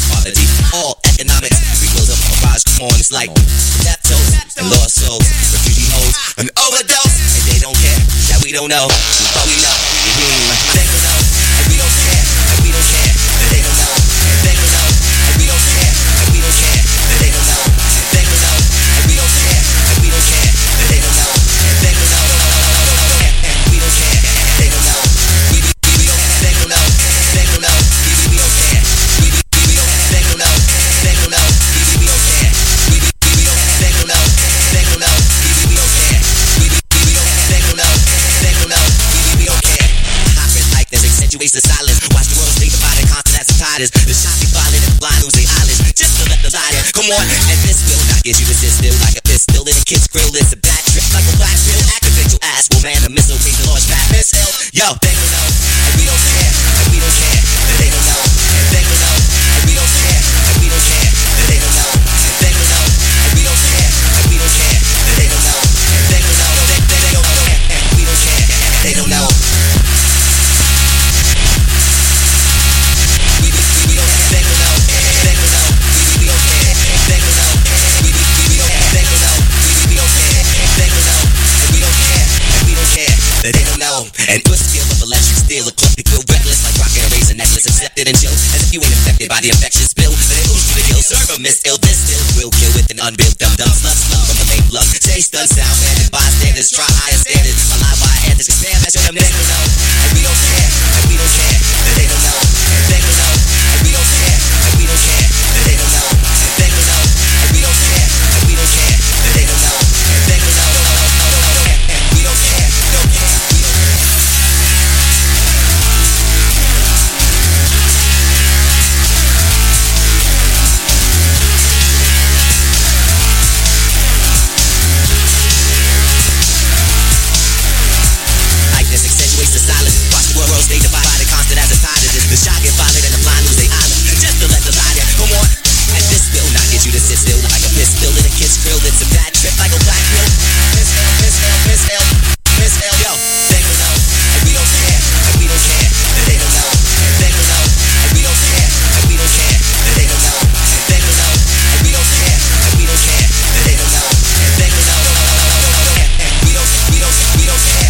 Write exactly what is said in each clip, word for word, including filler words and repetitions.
inequality, all economics. We build up a rise, come on, it's like death tolls and lost souls, refugee hoes, an overdose, and they don't care that we don't know, but we know. Mm-hmm. They don't know, and we don't care, and we don't care that they don't know, and they don't know, and we don't care, and we don't care that they don't know, and they don't know, and we don't care, and we don't care that they don't know, and they don't know, and we don't care, they don't know, we we don't, they don't know, they don't know, we we don't care, we we we don't, they don't know, they don't know, we we don't care, we we we don't, they don't know, they don't know, we we don't care, we we we don't, they don't know, they don't know, we we don't care. Hopping like this accentuates the silence. Watch the world stay divided, constant as the tide is. The shocking violent and blind lose their eyelids. Just to let the light in. Come on, and this will not get you to sit still like a pistol in a kid's grill. It's a bad trip like a black pill. Activate your ass, will man a missile, raise the launch pad, miss hell. Yo, they don't know, and we don't care, and we don't care, that they don't know, and they don't know, and we don't care, and we don't care, that they don't know, and they don't know, and we don't care, and we don't care, that they don't know, and they don't know, they, they, they don't know, and we don't care, they don't know. We, we, we don't, they don't know, they don't know, we, we don't care, they don't know, we, we, we don't, they don't know, we, we don't care, they don't know, and we don't care, and we don't care, that they don't know, and it was skill of electric steel, a clock they feel reckless like rockin' a razor necklace, accepted and chill, as if you ain't affected by the infectious spill, but it moves to the kill, serve a miss ill, this still will kill with an unbuilt dumb dumb slut slum from the lame love, say stun sound man, and bystanders try higher standards, alive by antics, expand, measure them, they don't know, and we don't care, and we don't care, that they don't know, and they don't know, and we don't care, and we don't care, that they don't know, and they don't know, and we don't care, and we don't care, that they don't know, and they don't know, and we don't care, don't care, we don't care. The silence, watch the world stay divided, constant as a tide is. The shock get violent and the blind lose their island. Just to let the light in, come on. And this will not get you to sit still like a pistol in a kid's grill. It's a bad trip like a black pill. Miss L, Miss L, Miss L, Miss L, yo. They don't know, and we don't care, and we don't care, that they don't know, and they don't know, and we don't care, and we don't care, that they don't know, and they don't know, and we don't care, and we don't care, that they don't know, and they don't know, and we don't, we don't, we don't care.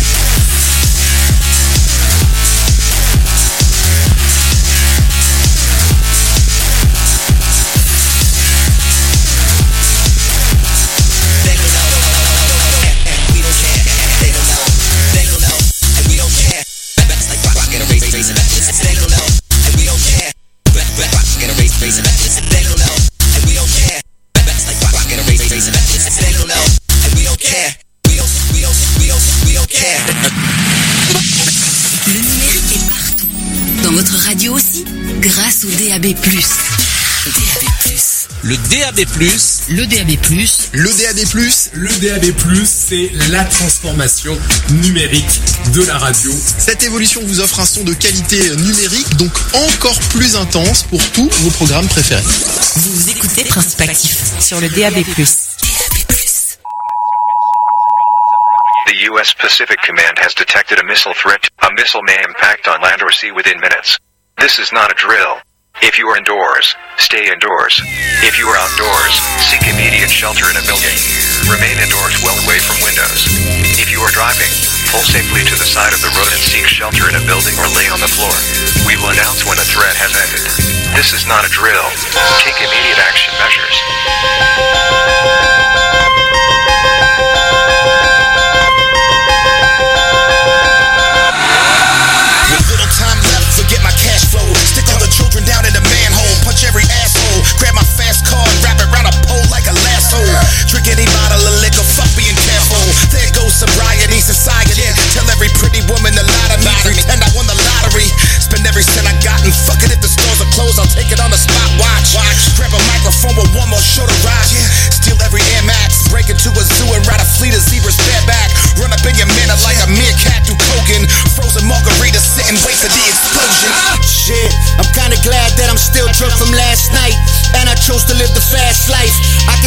Le numérique est partout. Dans votre radio aussi, grâce au D A B plus. D A B plus. Le D A B plus. Le D A B plus. Le D A B plus. Le D A B plus, c'est la transformation numérique de la radio. Cette évolution vous offre un son de qualité numérique, donc encore plus intense pour tous vos programmes préférés. Vous écoutez Principe Actif sur le D A B plus. D A B plus. The U S Pacific Command has detected a missile threat. A missile may impact on land or sea within minutes. This is not a drill. If you are indoors, stay indoors. If you are outdoors, seek immediate shelter in a building. Remain indoors well away from windows. If you are driving, pull safely to the side of the road and seek shelter in a building or lay on the floor. We will announce when a threat has ended. This is not a drill. Take immediate action measures. Stick all the children down in the manhole, punch every asshole, grab my fast car and wrap it around a pole like a lasso. Drink any bottle of liquor, fuck being careful. There goes sobriety, society. Tell every pretty woman to lie to me, pretend I won the lottery. Spend every cent I got and fuck it if the stores are closed, I'll take it on the spot. Watch, watch. Grab a microphone with one more show to ride. Steal every Air Max, break into a zoo and ride a fleet of zebras bareback. Run up in your manor like a meerkat through Kogan. Frozen margarita, sit and wait for the explosion. Shit, I'm kinda glad that I'm still drunk from last night, and I chose to live the fast life. I could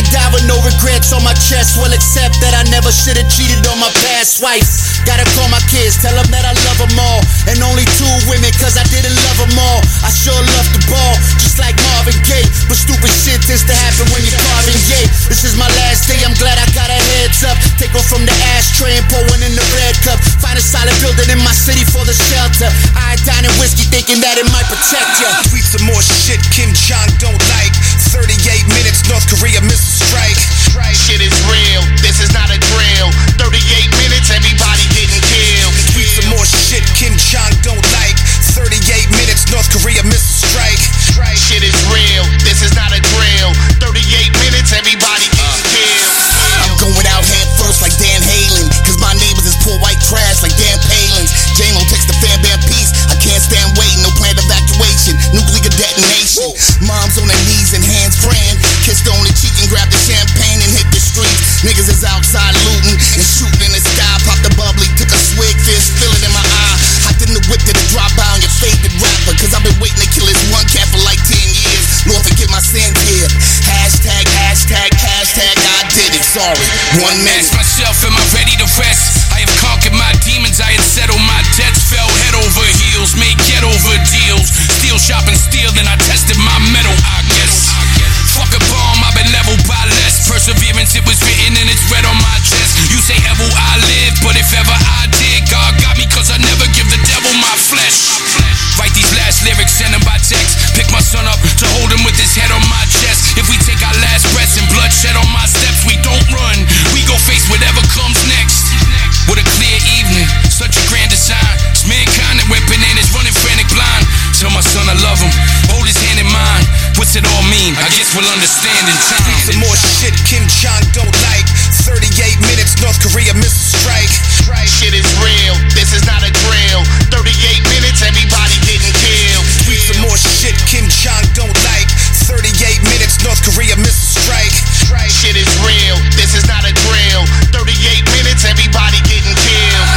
die with no regrets on my chest. Well, except that I never should've cheated on my past wife. Gotta call my kids, tell them that I love them all. And only two women, cause I didn't love them all. I sure love the ball, just like Marvin Gaye. But stupid shit tends to happen when you're carving gay. This is my last day, I'm glad I got a heads up. Take off from the ashtray and pour one in the red cup. Find a solid building in my city for the shelter. Iodine and whiskey thinking that it might protect ya. Tweet some more shit Kim Jong don't like. thirty-eight minutes, North Korea missile strike. Shit is real, this is not a drill. thirty-eight minutes, everybody getting killed. Tweet some more shit Kim Jong don't like. thirty-eight minutes, North Korea missile strike. Shit is real, this is not a drill. thirty-eight minutes, everybody getting killed. I'm going out head first like Dan Halen, cause my neighbors is poor white trash like Dan Palin's. J-Lo takes the fan band piece, I can't stand waiting, no planned evacuation, nuclear detonation. Moms on their knees and hands praying, kissed on the cheek and grabbed the champagne and hit the streets. Niggas is outside looting and shooting in the sky. Popped the bubbly, took a swig, fist, feel it in my eye. Hopped in the whip, did a drop by on your favorite rapper, cause I've been waiting to kill this one cat for like ten years. Lord forgive my sins here. Hashtag, hashtag, hashtag, I did it, sorry. One minute. Ask myself, am I ready to rest? I have conquered my demons, I had settled my debts. Fell head over heels, made get over deals. Steel shopping steel, then I tested my metal, I guess. Fuck a bomb, I've been leveled by less. Perseverance, it was written and it's red on my chest. You say ever I live, but if ever I did, God got me cause I never give the devil my flesh. Write these last lyrics, send them by text. Pick my son up to hold him with his head on my chest. If we take our last breaths and bloodshed on my steps, we don't run, we go face whatever comes next. With a clear evening, such a grand design. It's mankind that went bananas, running frantic blind. Tell my son I love him, hold his hand in mine. What's it all mean? I guess we'll understand in time. Some more shit Kim Jong don't like. thirty-eight minutes, North Korea missile strike. Shit is real, this is not a drill. thirty-eight minutes, everybody getting killed. Tweet some more shit Kim Jong don't like. thirty-eight minutes, North Korea missile strike. Shit is real, this is not a drill. thirty-eight minutes, everybody getting killed.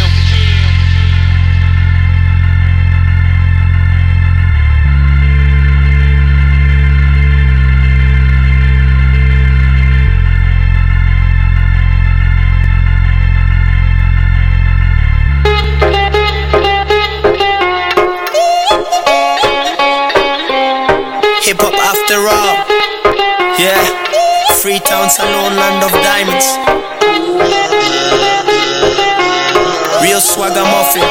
Hip hop after all, yeah. Freetown's a lone land of diamonds. Real swagger muffin.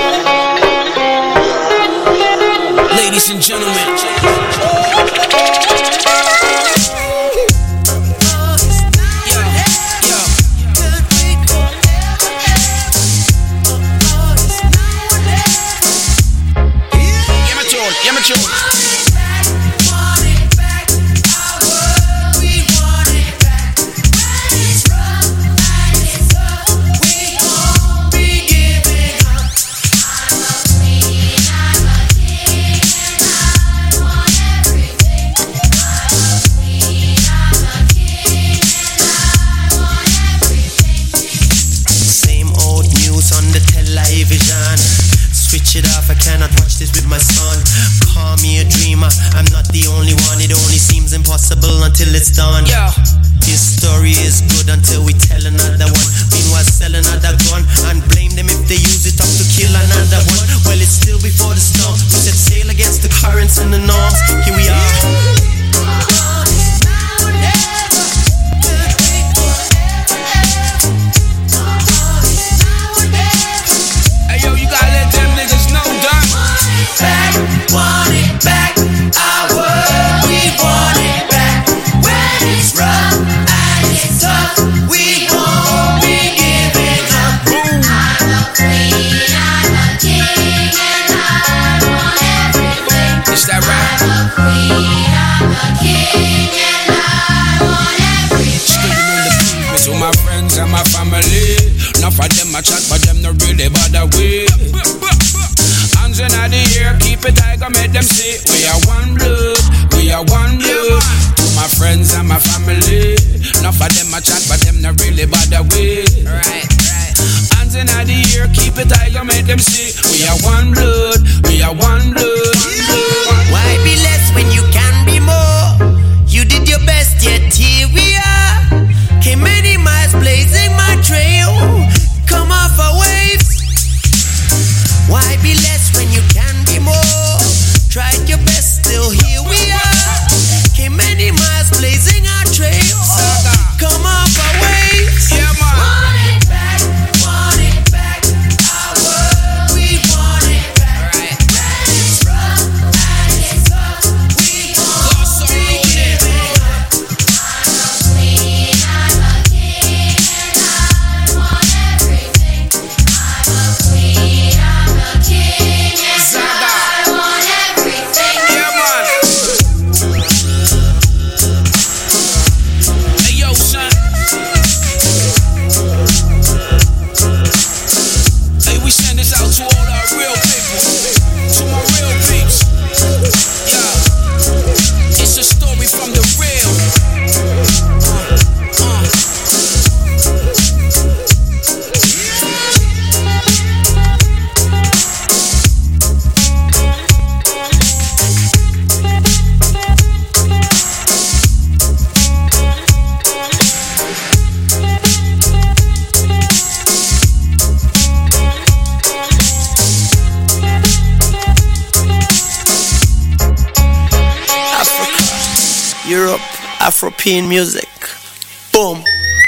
Ladies and gentlemen. Yeah, my tune, yeah, my tune. Switch it off, I cannot watch this with my son. Call me a dreamer, I'm not the only one. It only seems impossible until it's done. Yeah. This story is good until we tell another one. Meanwhile sell another gun and blame them if they use it up to kill another one. Well, it's still before the storm. We set sail against the currents and the norms. Here we are. Want it back, our world, we want it back. When it's rough and it's tough, we won't be giving up. I'm a queen, I'm a king, and I want everything. Is that right? I'm a queen, I'm a king, and I want everything. To my friends and my family, enough of them a chat, but them no really bother with. Hands in the air, keep it high, go make them see we are one blood, we are one blood. To my friends and my family, enough of them a chat, but them not really bother with. Right, right. Hands in the air, keep it high, go make them see we are one blood, we are one blood. Why be less when you can be more? You did your best, yet here we are. Europe, Afropean music. Boom.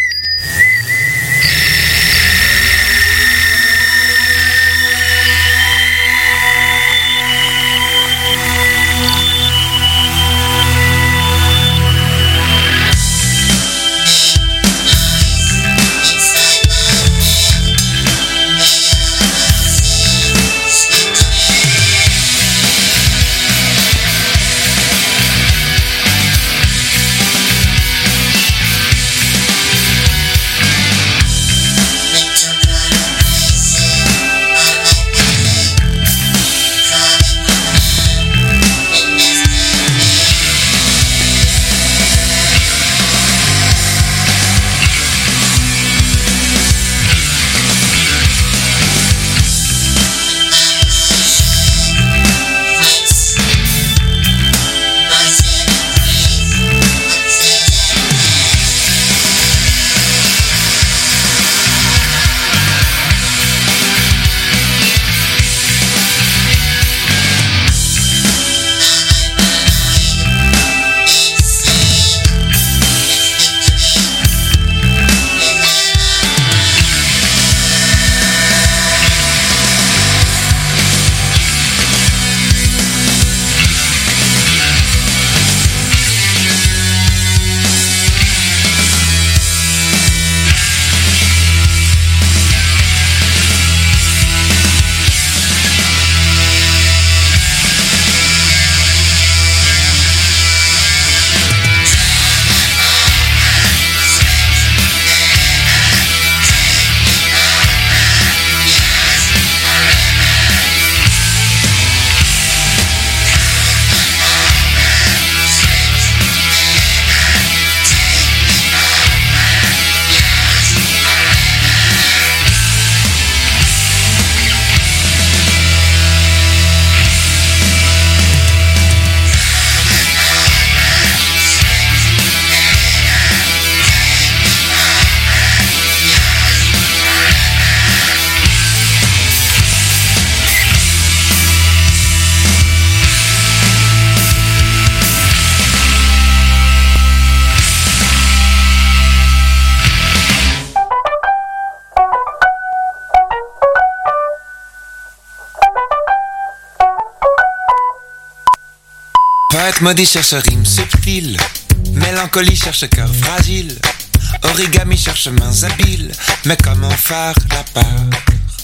Poète maudit cherche rime subtile, mélancolie cherche cœur fragile, origami cherche mains habiles, mais comment faire la part?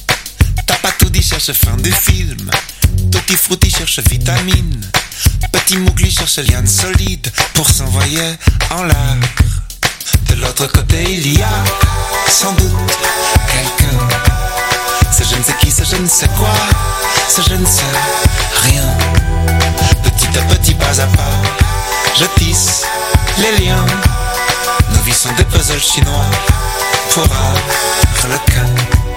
T'as pas tout dit cherche fin du film, Tutti Frutti cherche vitamine, Petit Mougli cherche liane solide pour s'envoyer en l'air. De l'autre côté il y a sans doute quelqu'un, c'est je ne sais qui, c'est je ne sais quoi, c'est je ne sais rien. Petit à petit, pas à pas, je tisse les liens. Nos vies sont des puzzles chinois pour avoir le cas.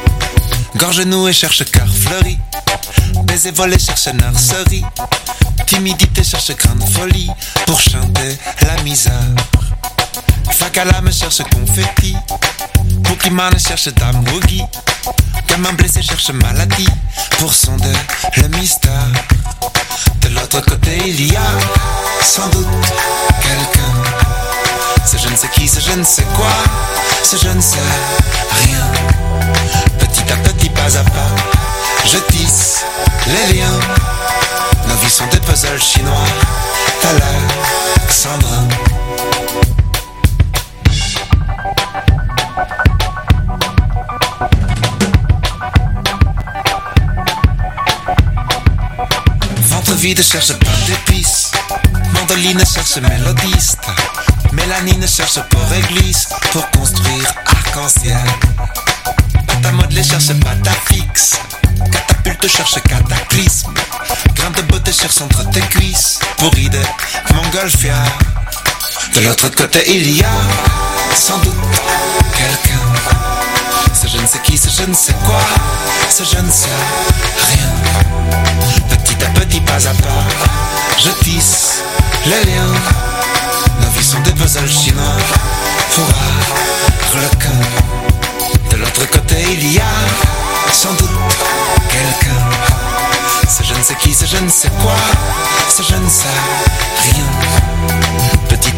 Gorge nouée cherche cœur fleuri, baiser volé cherche nurserie, timidité cherche grande folie pour chanter la misère. Fac à l'âme cherche confetti, Pokémon cherche dame boogie, gamin blessé cherche maladie pour sonder le mystère. De l'autre côté il y a sans doute quelqu'un, c'est je ne sais qui, c'est je ne sais quoi, c'est je ne sais rien. Petit à petit, pas à pas, je tisse les liens. Nos vies sont des puzzles chinois, Alexandrin. Vide cherche pain d'épices, mandoline cherche mélodiste, mélanine cherche pour église, pour construire arc-en-ciel. Pâte à modeler cherche pâte à fixe, catapulte cherche cataclysme, grain de beauté cherche entre tes cuisses, pour idée montgolfière. De l'autre côté il y a sans doute quelqu'un, c'est je ne sais qui, c'est je ne sais quoi, c'est je ne sais rien. Petit à petit, pas à pas, je tisse les liens. Nos vies sont des puzzles chinois pour avoir le cœur. De l'autre côté il y a sans doute quelqu'un, c'est je ne sais qui, c'est je ne sais quoi, c'est je ne sais rien. Petit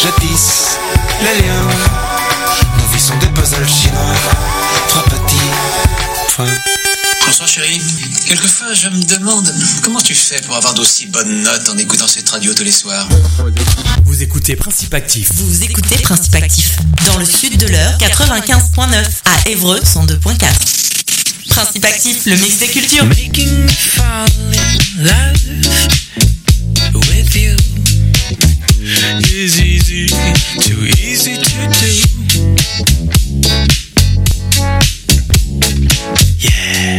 je tisse les liens. Nos vies sont des puzzles chinois. Trois petits points. Bonsoir chérie, quelquefois je me demande comment tu fais pour avoir d'aussi bonnes notes en écoutant cette radio tous les soirs. Vous écoutez Principe Actif. Vous écoutez Principe Actif, dans le sud de l'heure, quatre-vingt-quinze virgule neuf, à Évreux, cent deux virgule quatre. Principe Actif, le mix des cultures. Making me fall in love with you is easy, too easy to do. Yeah.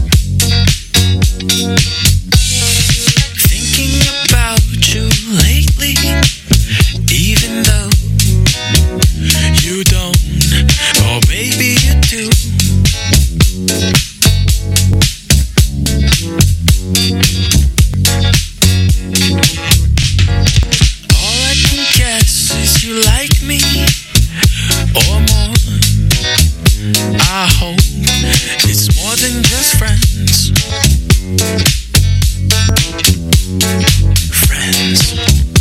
Thinking about you lately, even though you don't, or maybe you do. All I can guess is you like me, or more. I hope it's more than just friends. Friends.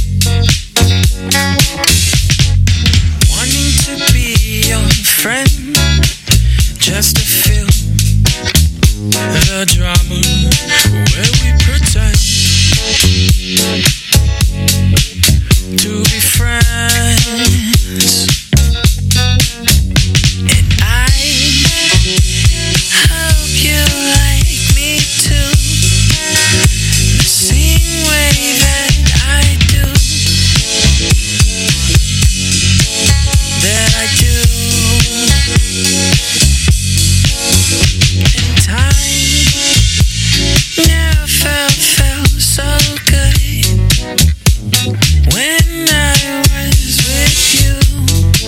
Wanting to be your friend, just to feel the drama where we pretend to be friends. And I hope you like me too, the same way that I do, that I do. And time never felt, felt so good when I was with you.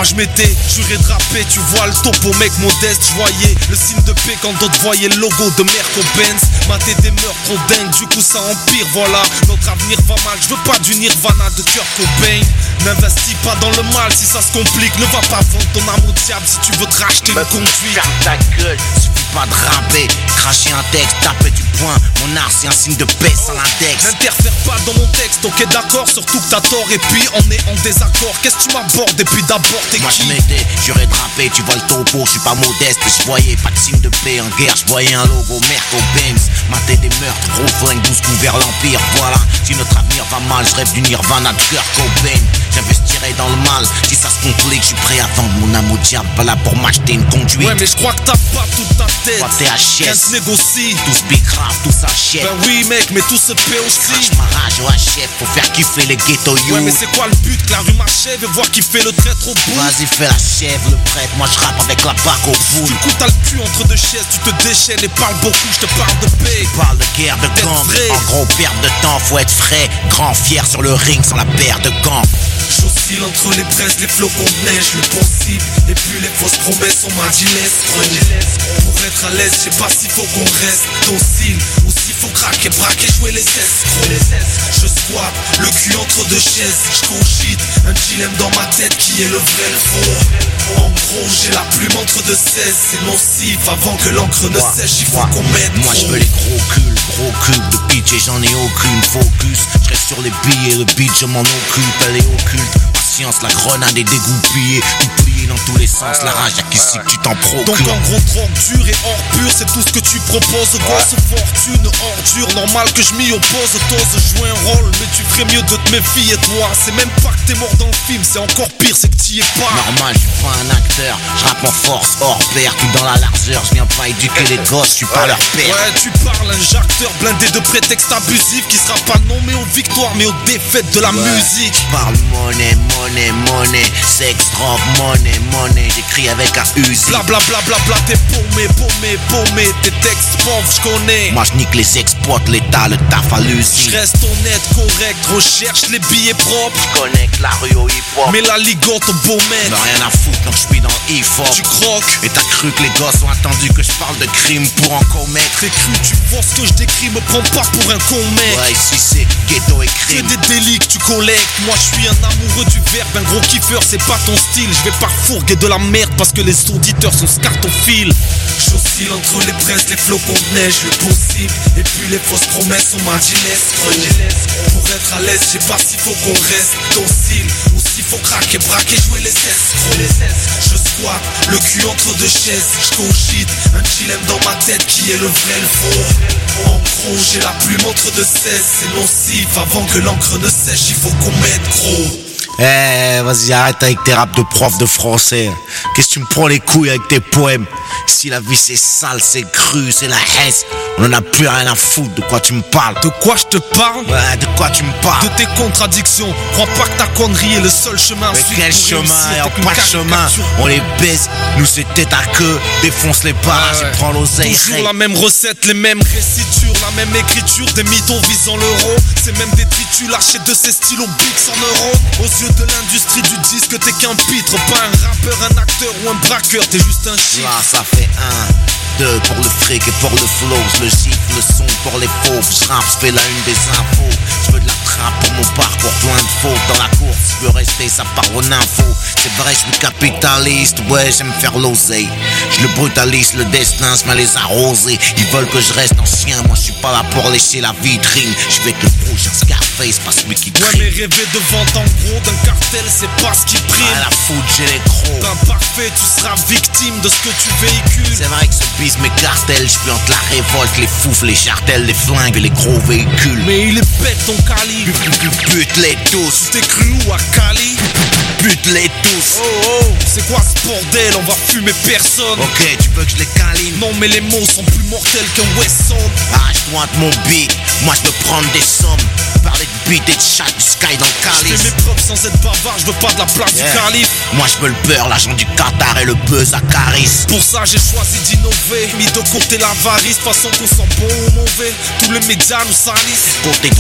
Moi je m'étais juré de rapper, tu vois le topo mec modeste. Je voyais le signe de paix quand d'autres voyaient le logo de Merco-Benz. Mater des meurtres trop dingues, du coup ça empire, voilà. Notre avenir va mal, je veux pas du Nirvana de Kurt Cobain. N'investis pas dans le mal si ça se complique. Ne va pas vendre ton âme au diable si tu veux te racheter une conduite. Ferme ta gueule, suffit pas de rapper. Cracher un texte, taper du poing. Mon art c'est un signe de paix sans l'index. N'interfère pas dans mon texte, ok d'accord, surtout que t'as tort. Et puis on est en désaccord, qu'est-ce que tu m'abordes? Et puis d'abord t'es Moi qui? je m'étais juré de rapper, tu vois le topo, je suis pas modeste. Mais je voyais pas de signe de paix en guerre, je voyais un logo Merco-Benz. Mater des meurtres, gros flingue, douze coups vers l'empire. Voilà, si notre avenir va mal, je rêve du Nirvana de Kurt Cobain. J'investirai dans le mal, si ça se complique, je suis prêt à vendre mon âme au diable. Pas là pour m'acheter une conduite. Ouais mais je crois que t'as pas toute ta tête. Toi t'es H S, rien se négocie. tout se bicrave, tout s'achète. Ben oui mec, mais tout se paie aussi. Crache ma rage au H F, faut faire kiffer les ghetto you. Ouais mais c'est quoi le but? Que la rue m'achève et voir qui fait le traître au bout. Vas-y fais la chèvre, le prêtre, moi je rappe avec la barque au bout. Du coup t'as le cul entre deux chaises, tu te déchaînes et parles beaucoup, je te parle de paix. Je parle de guerre, de gang, en gros perte de temps, faut être frais. Grand fier sur le ring sans la paire de gants. J'oscille entre les braises, les flocons de neige, le possible. Et puis les fausses promesses, on m'a dit laisse. Pour être à l'aise, je sais pas s'il faut qu'on reste docile ou s'il faut craquer, braquer, jouer les escrocs. Je squatte, le cul entre deux chaises, je cogite un dilemme dans ma tête qui est le vrai, le faux. En gros, j'ai la plume entre deux seize, c'est nocif. Avant que l'encre ne sèche, il faut qu'on mette. Moi je veux les gros culs, gros cubes de pitch et j'en ai aucune focus. Je reste sur les billets, le beat je m'en occupe, elle est occulte. Patience, la grenade est dégoupillée, pliée dans tous les sens, la rage y'a qu'ici que tu t'en procures. Donc en gros drogue dure et hors pur, c'est tout ce que tu proposes. Gosse fortune, ordure, normal que je m'y oppose. T'oses jouer un rôle, mais tu ferais mieux de te méfier toi. C'est même pas que t'es mort dans le film, c'est encore pire, c'est que t'y es pas. Normal, je suis pas un acteur, je rappe en force, hors pair, tout dans la largeur. Je viens pas éduquer les gosses, je suis pas leur père. Ouais, tu parles un jacteur blindé de prétextes abusifs qui sera pas nommé aux victoires mais aux défaites de la Ouais, musique. Je parle monnaie, monnaie, monnaie, sexe, drogue, monnaie, monnaie. J'écris avec un Uzi. Bla bla bla bla bla, t'es paumé, paumé, paumé. Tes textes pauvres, je connais. Moi je nique les exploite, l'état, le taf à l'usine. Je reste honnête, correct, recherche les billets propres. Je connecte la rue au hip-hop. Mais la ligote au beau mec. Mais rien à foutre, donc je suis dans le hip-hop. Tu croques. Et t'as cru que les gosses ont attendu que je parle de crime pour en commettre. T'es cru, tu vois ce que je décris, me prends pas pour un con mec. Ouais, ici c'est ghetto et C'est crime. des délits que tu collectes. Moi je suis un amoureux du verbe, un gros kiffeur, c'est pas ton style. Je vais pas fourguer de la merde parce que les auditeurs sont scartophiles. J'oscille entre les braises, les flocons de neige, le possible. Et puis les fausses promesses, on m'a dit laisse. Pour être à l'aise, je sais pas s'il faut qu'on reste docile ou s'il faut craquer, braquer, jouer les escrocs. Je squatte, le cul entre deux chaises, je cogite un dilemme dans ma tête qui est le vrai, le faux. En gros, j'ai la plume entre deux seize, c'est nocif. Avant que l'encre ne sèche, il faut qu'on mette gros. Eh, vas-y, arrête avec tes raps de prof de français. Qu'est-ce que tu me prends les couilles avec tes poèmes? Si la vie c'est sale, c'est cru, c'est la haine, on en a plus rien à foutre. De quoi tu me parles? De quoi je te parle? Ouais, de quoi tu me parles? De tes contradictions. Crois pas que ta connerie est le seul chemin. Mais Suite quel pour chemin? réussir, Y'a t'es qu'une pas de chemin. caricature. On les baisse, nous c'est tête à queue. Défonce les barrages Ouais, ouais. et prends l'oseille. Toujours la même recette, les mêmes récitures, la même écriture, des mythos visant l'euro. C'est même des tritus lâchés de ces stylos Bix en euros. Aux yeux de l'industrie du disque, t'es qu'un pitre, pas un rappeur, un acteur ou un braqueur, t'es juste un chiffre. Là ça fait un, deux pour le fric et pour le flow. Je le gifle, le son pour les fauves. Je rappe, je fais la une des infos. Je veux de la trappe pour mon parcours, plein de fautes. Dans la course, je veux rester, ça part en info. C'est vrai, je suis capitaliste, ouais, j'aime faire l'oseille. Je le brutalise, le destin, je m'en les arroser. Ils veulent que je reste ancien, moi je suis pas là pour lécher la vitrine. Je vais être le prochain Scarface, pas celui qui Ouais, crie. mais rêver de vente en gros d'un cartel, c'est pas ce qui prime. À la foot, j'ai les crocs. D'imparfait, tu seras victime de ce que tu véhicules. C'est vrai que ce bis mes cartels, je entre la révolte, les foufs, les chartels, les flingues et les gros véhicules. Mais il est bête ton calibre. Bute-les tous. T'es cru où à Cali? Bute-les tous. Oh oh, c'est quoi ce bordel? On va fumer personne. Ok, tu veux que je les câline? Non mais les mots sont plus mortels qu'un Wesson. Arrache-toi de mon beat, moi je veux prendre des sommes. Parler de beat et de chat du sky dans le Je calice. fais mes preuves sans être bavard, je veux pas de la place Yeah. du calife. Moi je veux le beurre, l'argent du Qatar et le buzz à Caris. Pour ça j'ai choisi d'innover, mis de côté l'avarice, façon qu'on sent bon ou mauvais. Tous les médias nous salissent. Côté droit, tout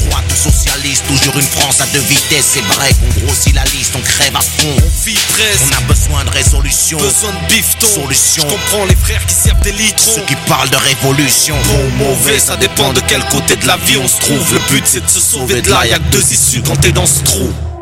socialiste, toujours une France à deux vitesses. C'est vrai qu'on grossit la liste, on crève à fond. On vit presque. On a besoin de résolution. Besoin de bifton. Solution. Je comprends les frères qui servent des litrons. Ceux qui parlent de révolution. Bon ou mauvais, ça dépend de quel côté de la vie on se trouve. Le but c'est de se sauver de là, y'a que deux issues quand t'es dans ce trou.